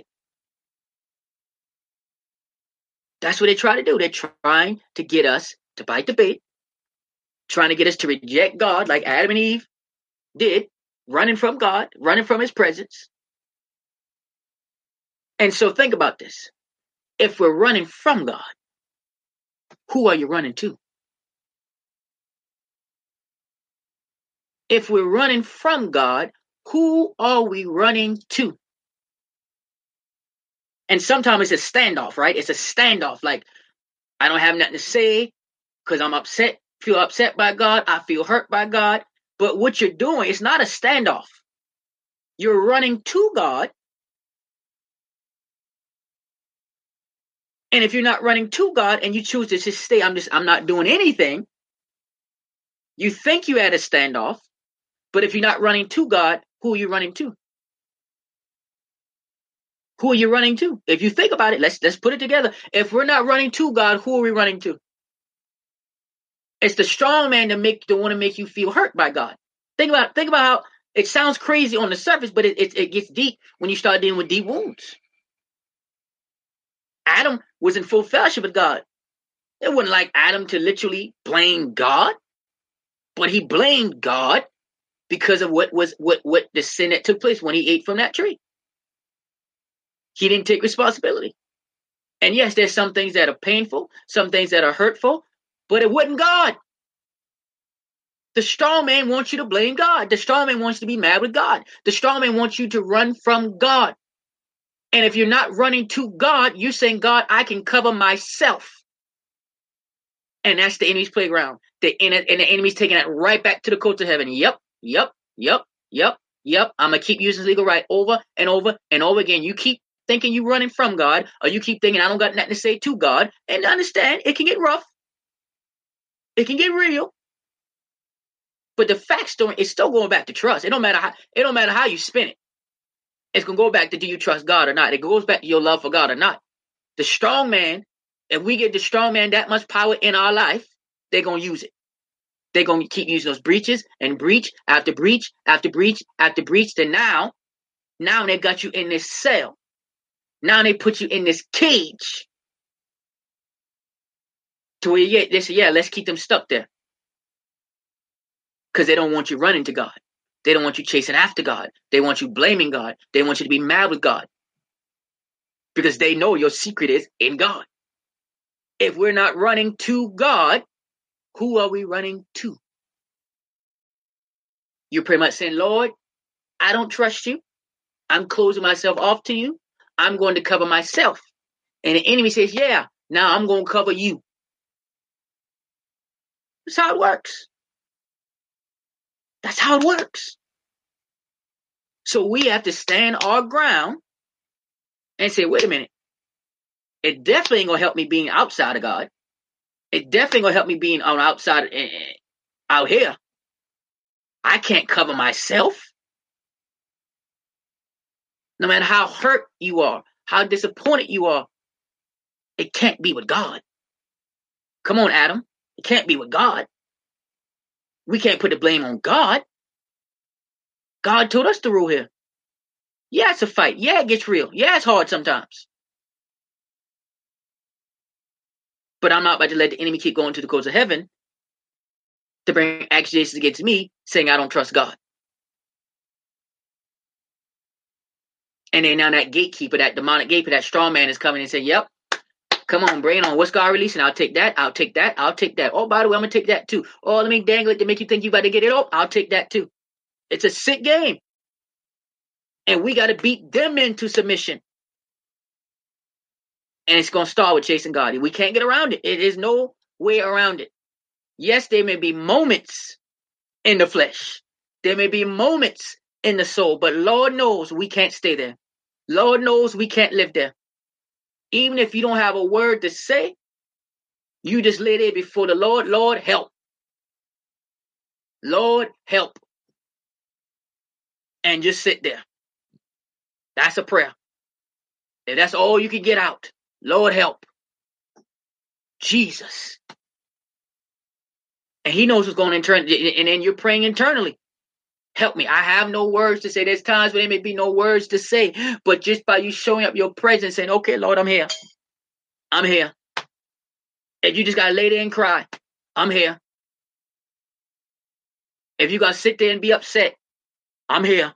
That's what they try to do. They're trying to get us to bite the bait, trying to get us to reject God like Adam and Eve did, running from God, running from his presence. And so think about this. If we're running from God, who are you running to? If we're running from God, who are we running to? And sometimes it's a standoff, right? It's a standoff. Like, I don't have nothing to say because I'm upset, feel upset by God. I feel hurt by God. But what you're doing, it's not a standoff. You're running to God. And if you're not running to God and you choose to just stay, I'm not doing anything. You think you had a standoff, but if you're not running to God, who are you running to? Who are you running to? If you think about it, let's put it together. If we're not running to God, who are we running to? It's the strong man to want to make you feel hurt by God. Think about how it sounds crazy on the surface, but it gets deep when you start dealing with deep wounds. Adam was in full fellowship with God. It wasn't like Adam to literally blame God, but he blamed God because of what the sin that took place when he ate from that tree. He didn't take responsibility. And yes, there's some things that are painful, some things that are hurtful, but it wasn't God. The strong man wants you to blame God. The strong man wants you to be mad with God. The strong man wants you to run from God. And if you're not running to God, you're saying, God, I can cover myself. And that's the enemy's playground. And the enemy's taking that right back to the courts of heaven. Yep. I'm going to keep using this legal right over and over and over again. You keep thinking you're running from God, or you keep thinking I don't got nothing to say to God. And understand, it can get rough. It can get real. But the fact story is still going back to trust. It don't matter how you spin it. It's going to go back to, do you trust God or not? It goes back to your love for God or not. The strong man, if we give the strong man that much power in our life, they're going to use it. They're going to keep using those breaches and breach after breach after breach after breach. Then now they got you in this cell. Now they put you in this cage. To where they say, let's keep them stuck there. Because they don't want you running to God. They don't want you chasing after God. They want you blaming God. They want you to be mad with God. Because they know your secret is in God. If we're not running to God, who are we running to? You're pretty much saying, Lord, I don't trust you. I'm closing myself off to you. I'm going to cover myself. And the enemy says, yeah, now I'm going to cover you. That's how it works. That's how it works. So we have to stand our ground and say, wait a minute. It definitely ain't going to help me being outside of God. It definitely going to help me being on outside out here. I can't cover myself. No matter how hurt you are, how disappointed you are, it can't be with God. Come on, Adam. It can't be with God. We can't put the blame on God. God told us the rule here. Yeah, it's a fight. Yeah, it gets real. Yeah, it's hard sometimes. But I'm not about to let the enemy keep going to the courts of heaven to bring accusations against me saying I don't trust God. And then now that gatekeeper, that demonic gatekeeper, that strong man is coming and saying, yep, come on, bring it on. What's God releasing? I'll take that. I'll take that. I'll take that. Oh, by the way, I'm going to take that too. Oh, let me dangle it to make you think you about to get it. Oh, I'll take that too. It's a sick game. And we got to beat them into submission. And it's going to start with chasing God. We can't get around it. It is no way around it. Yes, there may be moments in the flesh. There may be moments in the soul. But Lord knows we can't stay there. Lord knows we can't live there. Even if you don't have a word to say, you just lay there before the Lord. Lord, help. Lord, help. And just sit there. That's a prayer. If that's all you can get out, Lord, help. Jesus. And he knows what's going on internally. And then you're praying internally. Help me. I have no words to say. There's times when there may be no words to say. But just by you showing up your presence saying, okay, Lord, I'm here. I'm here. If you just got to lay there and cry, I'm here. If you got to sit there and be upset, I'm here.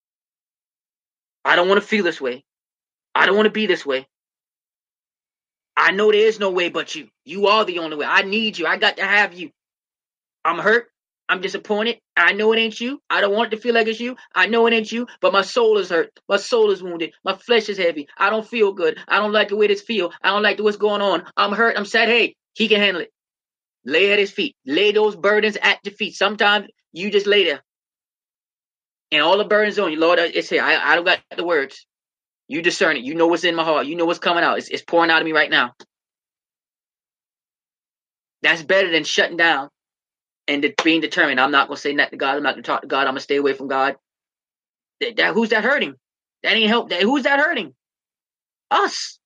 I don't want to feel this way. I don't want to be this way. I know there is no way but you. You are the only way. I need you. I got to have you. I'm hurt. I'm disappointed. I know it ain't you. I don't want it to feel like it's you. I know it ain't you, but my soul is hurt. My soul is wounded. My flesh is heavy. I don't feel good. I don't like the way this feel. I don't like what's going on. I'm hurt. I'm sad. Hey, he can handle it. Lay at his feet. Lay those burdens at the feet. Sometimes you just lay there. And all the burdens on you, Lord, it's here. I don't got the words. You discern it. You know what's in my heart. You know what's coming out. It's pouring out of me right now. That's better than shutting down and being determined. I'm not going to say nothing to God. I'm not going to talk to God. I'm going to stay away from God. Who's that hurting? That ain't help. Who's that hurting? Us.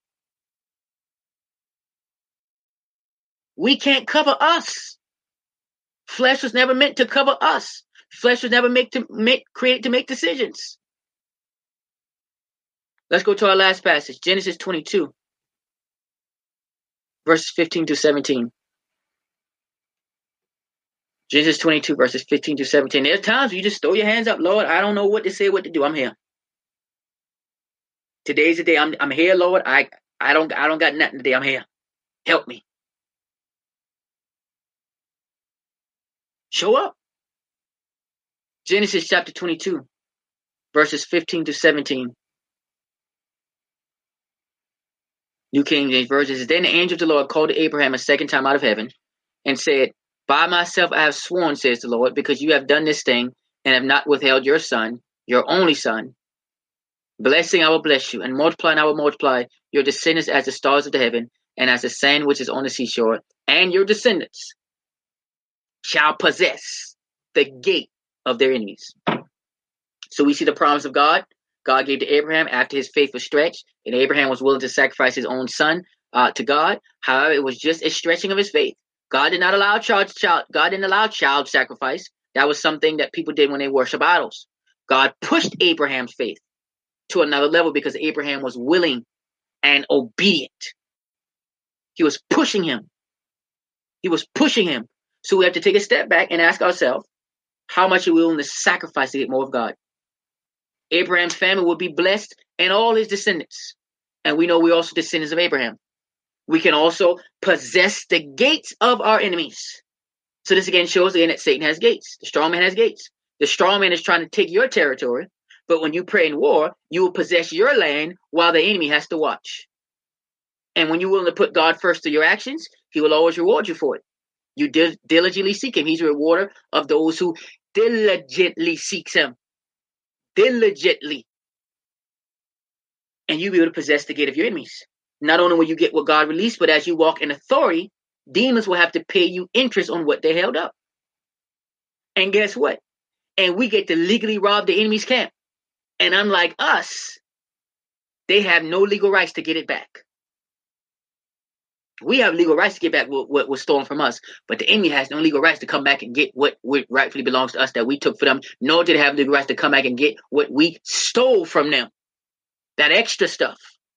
We can't cover us. Flesh was never meant to cover us. Flesh was never created to make decisions. Let's go to our last passage, Genesis 22, verses 15 to 17. Genesis 22, verses 15 to 17. There's times you just throw your hands up, Lord. I don't know what to say, what to do. I'm here. Today's the day. I'm here, Lord. I don't got nothing today. I'm here. Help me. Show up. Genesis chapter 22, verses 15 to 17. New King James Version says, Then the angel of the Lord called to Abraham a second time out of heaven and said, By myself I have sworn, says the Lord, because you have done this thing and have not withheld your son, your only son. Blessing I will bless you, and multiplying I will multiply your descendants as the stars of the heaven and as the sand which is on the seashore. And your descendants shall possess the gate of their enemies. So we see the promise of God. God gave to Abraham after his faith was stretched, and Abraham was willing to sacrifice his own son to God. However, it was just a stretching of his faith. God did not allow God didn't allow child sacrifice. That was something that people did when they worship idols. God pushed Abraham's faith to another level because Abraham was willing and obedient. He was pushing him. He was pushing him. So we have to take a step back and ask ourselves, how much are we willing to sacrifice to get more of God? Abraham's family will be blessed and all his descendants. And we know we're also descendants of Abraham. We can also possess the gates of our enemies. So this again shows again that Satan has gates. The strong man has gates. The strong man is trying to take your territory. But when you pray in war, you will possess your land while the enemy has to watch. And when you're willing to put God first to your actions, he will always reward you for it. You diligently seek him. He's a rewarder of those who diligently seeks him. Diligently. And you'll be able to possess the gate of your enemies. Not only will you get what God released, but as you walk in authority, demons will have to pay you interest on what they held up. And guess what? And we get to legally rob the enemy's camp. And unlike us, they have no legal rights to get it back. We have legal rights to get back what was stolen from us, but the enemy has no legal rights to come back and get what rightfully belongs to us that we took for them, nor do they have legal rights to come back and get what we stole from them. That extra stuff.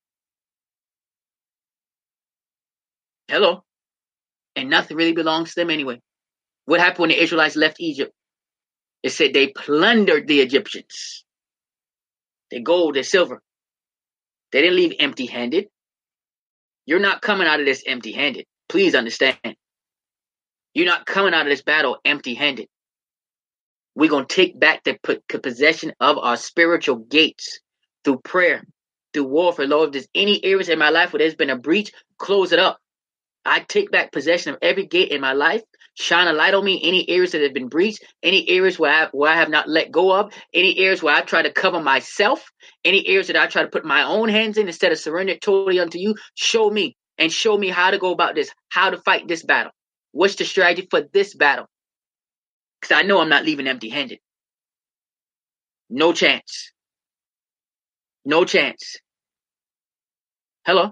Hello. And nothing really belongs to them anyway. What happened when the Israelites left Egypt? It said they plundered the Egyptians. Their gold, their silver. They didn't leave empty-handed. You're not coming out of this empty-handed. Please understand. You're not coming out of this battle empty-handed. We're going to take back the possession of our spiritual gates through prayer, through warfare. Lord, if there's any areas in my life where there's been a breach, close it up. I take back possession of every gate in my life. Shine a light on me. Any areas that have been breached, any areas where I have not let go of, any areas where I try to cover myself, any areas that I try to put my own hands in instead of surrender it totally unto you. Show me and show me how to go about this, how to fight this battle. What's the strategy for this battle? Because I know I'm not leaving empty-handed. No chance. No chance. Hello?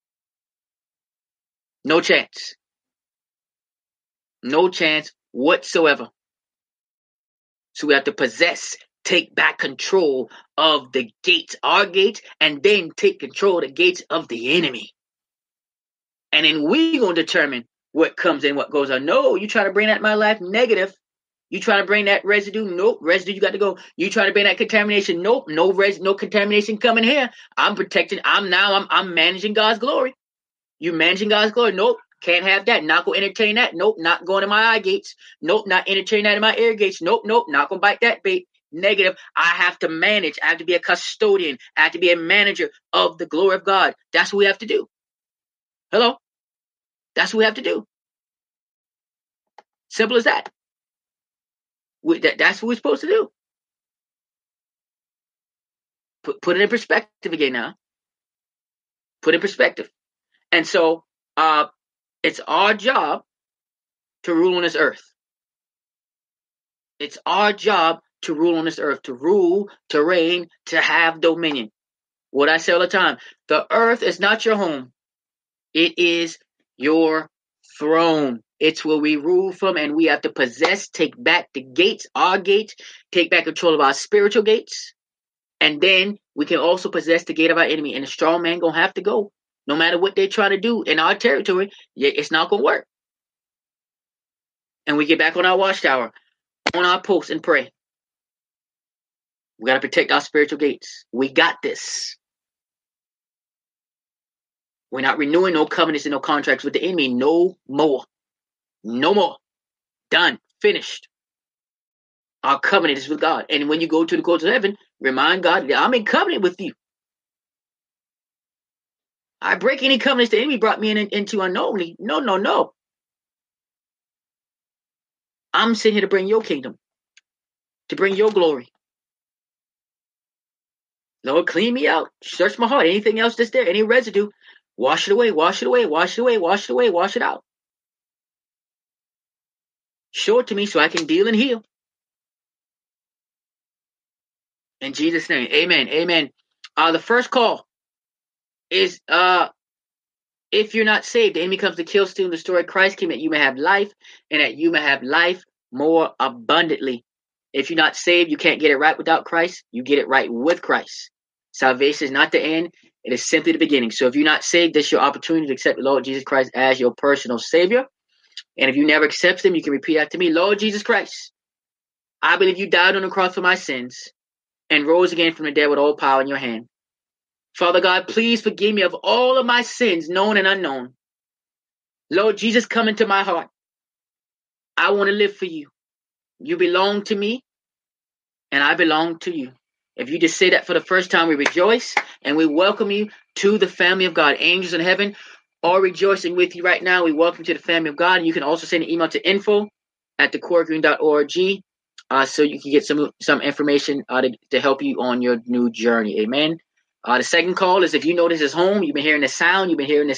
No chance. No chance whatsoever. So we have to possess, take back control of the gates, our gates, and then take control of the gates of the enemy. And then we're going to determine what comes in, what goes on. No, you try to bring that in my life, negative. You try to bring that residue, nope, residue, you got to go. You try to bring that contamination, nope, no contamination coming here. I'm protecting, I'm managing God's glory. You managing God's glory, nope. Can't have that. Not going to entertain that. Nope. Not going to my eye gates. Nope. Not entertaining that in my ear gates. Nope. Nope. Not going to bite that bait. Negative. I have to manage. I have to be a custodian. I have to be a manager of the glory of God. That's what we have to do. Hello? That's what we have to do. Simple as that. That's what we're supposed to do. Put it in perspective again now. Put it in perspective. And so, it's our job to rule on this earth. It's our job to rule on this earth, to rule, to reign, to have dominion. What I say all the time, the earth is not your home. It is your throne. It's where we rule from, and we have to possess, take back the gates, our gates, take back control of our spiritual gates. And then we can also possess the gate of our enemy. And the strong man going to have to go. No matter what they try to do in our territory, it's not going to work. And we get back on our watchtower, on our post, and pray. We got to protect our spiritual gates. We got this. We're not renewing no covenants and no contracts with the enemy. No more. No more. Done. Finished. Our covenant is with God. And when you go to the courts of heaven, remind God that I'm in covenant with you. I break any covenants the enemy brought me into unknowingly. No. I'm sitting here to bring your kingdom, to bring your glory. Lord, clean me out. Search my heart. Anything else that's there, any residue, wash it away, wash it away, wash it away, wash it away, wash it out. Show it to me so I can deal and heal. In Jesus' name, amen, amen. The first call is if you're not saved, the enemy comes to kill, steal, and destroy. Christ came that you may have life, and that you may have life more abundantly. If you're not saved, you can't get it right without Christ. You get it right with Christ. Salvation is not the end. It is simply the beginning. So if you're not saved, this is your opportunity to accept the Lord Jesus Christ as your personal Savior. And if you never accept him, you can repeat after me. Lord Jesus Christ, I believe you died on the cross for my sins and rose again from the dead with all power in your hand. Father God, please forgive me of all of my sins, known and unknown. Lord Jesus, come into my heart. I want to live for you. You belong to me, and I belong to you. If you just say that for the first time, we rejoice, and we welcome you to the family of God. Angels in heaven are rejoicing with you right now. We welcome you to the family of God. And you can also send an email to info@thecoregreen.org so you can get some information to help you on your new journey. Amen. The second call is if you know this is home, you've been hearing the sound,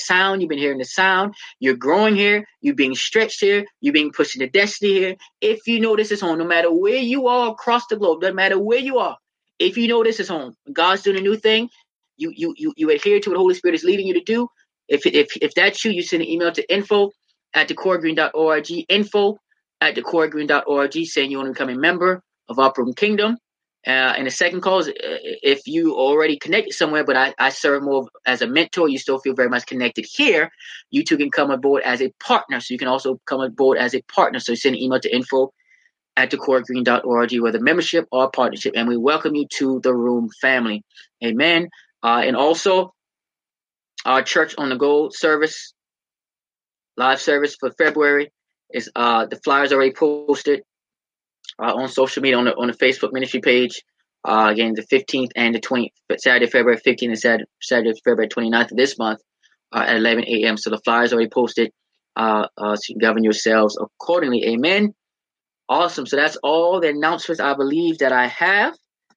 you're growing here, you're being stretched here, you're being pushed into destiny here. If you know this is home, no matter where you are across the globe, doesn't matter where you are, if you know this is home, God's doing a new thing, you adhere to what the Holy Spirit is leading you to do. If that's you, you send an email to info@thecoregreen.org, info@thecoregreen.org, saying you want to become a member of Upper Room Kingdom. And the second call is if you already connected somewhere, but I serve more as a mentor, you still feel very much connected here, you too can come aboard as a partner. So you can also come aboard as a partner. So send an email to info@thecoregreen.org, whether membership or partnership. And we welcome you to the Room family. Amen. And also our Church on the Go service, live service for February is the flyers already posted. On social media, on the Facebook ministry page. Again, the 15th and the 20th, Saturday, February 15th and Saturday, February 29th of this month at 11 a.m. So the flyers already posted. So you can govern yourselves accordingly. Amen. Awesome. So that's all the announcements I believe that I have.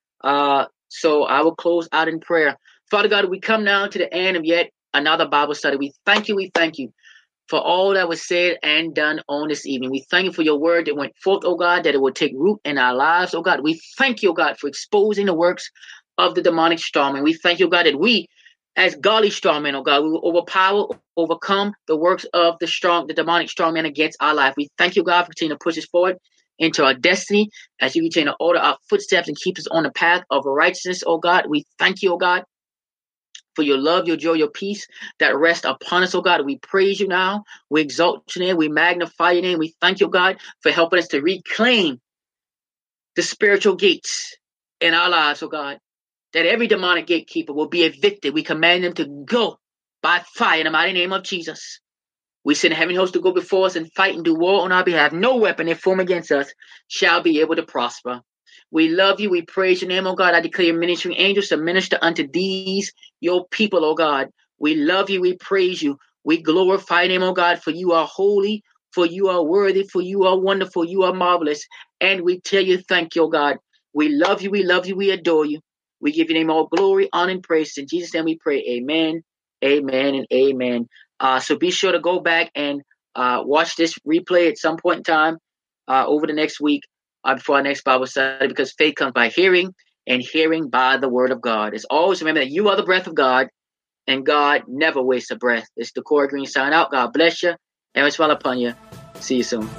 So I will close out in prayer. Father God, we come now to the end of yet another Bible study. We thank you for all that was said and done on this evening. We thank you for your word that went forth, oh God, that it will take root in our lives, oh God. We thank you, oh God, for exposing the works of the demonic strongman. We thank you, oh God, that we, as godly strongmen, oh God, we will overcome the works of the demonic strongman against our life. We thank you, God, for continuing to push us forward into our destiny as you continue to order our footsteps and keep us on the path of righteousness, oh God. We thank you, oh God, for your love, your joy, your peace that rest upon us, oh God. We praise you now. We exalt your name. We magnify your name. We thank you, God, for helping us to reclaim the spiritual gates in our lives, oh God, that every demonic gatekeeper will be evicted. We command them to go by fire in the mighty name of Jesus. We send heaven hosts to go before us and fight and do war on our behalf. No weapon that form against us shall be able to prosper. We love you. We praise your name, oh God. I declare ministering angels to minister unto these, your people, oh God. We love you. We praise you. We glorify your name, oh God, for you are holy, for you are worthy, for you are wonderful, you are marvelous. And we tell you, thank you, oh God. We love you. We love you. We adore you. We give your name all glory, honor, and praise. In Jesus' name we pray. Amen, amen, and amen. So be sure to go back and watch this replay at some point in time over the next week. Before our next Bible study, because faith comes by hearing, and hearing by the word of God. As always, remember that you are the breath of God, and God never wastes a breath. It's the Corey Green sign out. God bless you, and smile upon you. See you soon.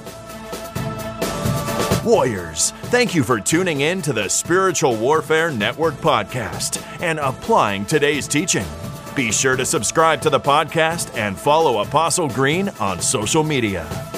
Warriors, thank you for tuning in to the Spiritual Warfare Network podcast and applying today's teaching. Be sure to subscribe to the podcast and follow Apostle Green on social media.